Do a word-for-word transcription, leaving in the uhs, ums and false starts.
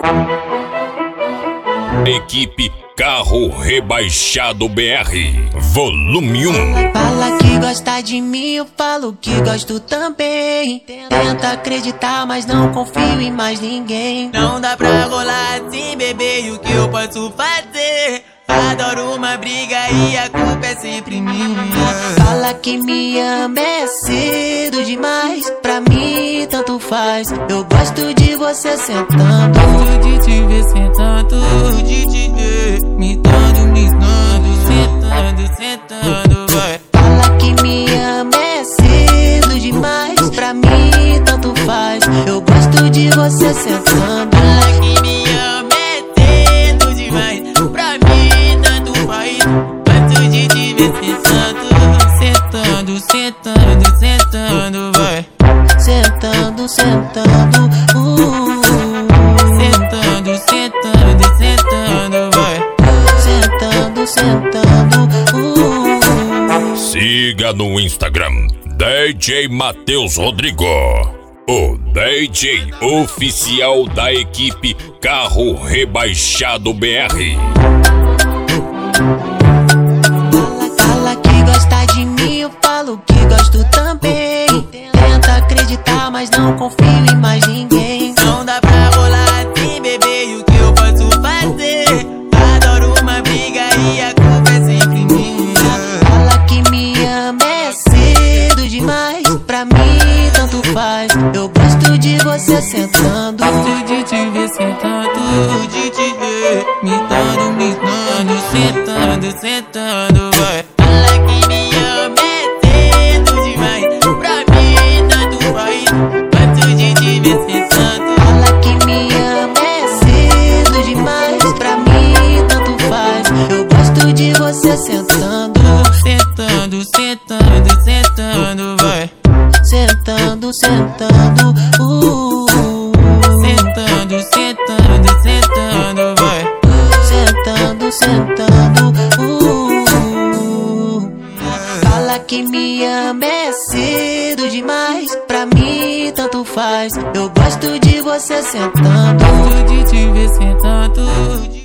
Equipe Carro Rebaixado B R, volume um. Fala que gosta de mim, eu falo que gosto também. Tenta acreditar, mas não confio em mais ninguém. Não dá pra rolar assim, bebê, e o que eu posso fazer? Adoro uma briga e a culpa é sempre minha. Fala que me ama, é cedo demais. Pra mim tanto faz, eu gosto de você sentando. Gosto de te ver sentando, de te ver me dando, me dando, sentando, sentando, vai. Fala que me ama, é cedo demais. Pra mim tanto faz, eu gosto de você sentando. Fala que me ama, é cedo demais. Pra mim tanto faz, gosto de te ver sentando, sentando, sentando, sentando, vai. Sentando, sentando, uh. Sentando, sentando, sentando, vai. Sentando, sentando, uh. Siga no Instagram D J Matheus Rodrigo, o D J oficial da equipe Carro Rebaixado B R. Fala, fala que gosta de mim, eu falo que gosto também. Tenta acreditar, mas não confio em mais ninguém. Não dá pra rolar assim, bebê, e o que eu posso fazer? Adoro uma briga e a culpa é sempre minha. Fala que me ama, é cedo demais. Pra mim tanto faz, eu gosto de você sentando. Gosto de te ver sentando, de te ver me dando, me dando, sentando, sentando, vai. Fala que me ama, é cedo demais. Pra mim tanto faz, gosto de te ver sentando. Fala que me ama, é cedo demais. Pra mim tanto faz, eu gosto de você sentando. Sentando, sentando, sentando, vai. Sentando, sentando, uh. Sentando, sentando, sentando, vai. Sentando, sentando, uh. Fala que me ama, é cedo demais. Pra mim tanto faz, eu gosto de você sentando. Gosto de te ver sentando.